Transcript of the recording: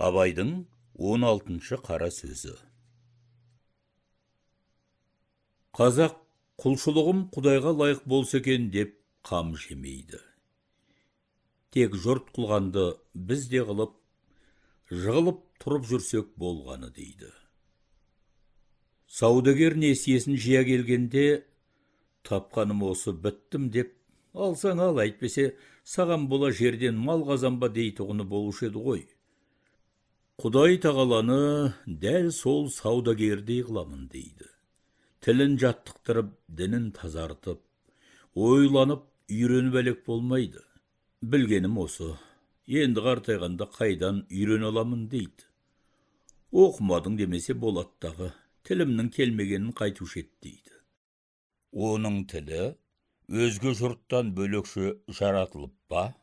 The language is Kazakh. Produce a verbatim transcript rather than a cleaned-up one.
Абайдың он алтыншы қара сөзі. Қазақ құлшылығым Құдайға лайық болса екен деп қам жемейді. Тек жұрт қылғанды біз де қылып, жығылып тұрып жүрсек болғаны дейді. Саудагер несиесін жия келгенде, тапқаным осы біттім деп, алсаң ал, әйтпесе саған бола жерден мал қазанба дейтұғыны болушы еді ғой. Құдай тағаланы дәл сол саудагердей қыламын дейді. Тілін жаттықтырып, дінін тазартып, ойланып, үйреніп әлек болмайды. Білгенім осы, енді қартайғанда қайдан үйрен аламын дейді. Оқымадың демесе болаттағы, тілімнің келмегенін қайтушы еді дейді. Оның тілі өзге жұрттан бөлекше жаратылып па?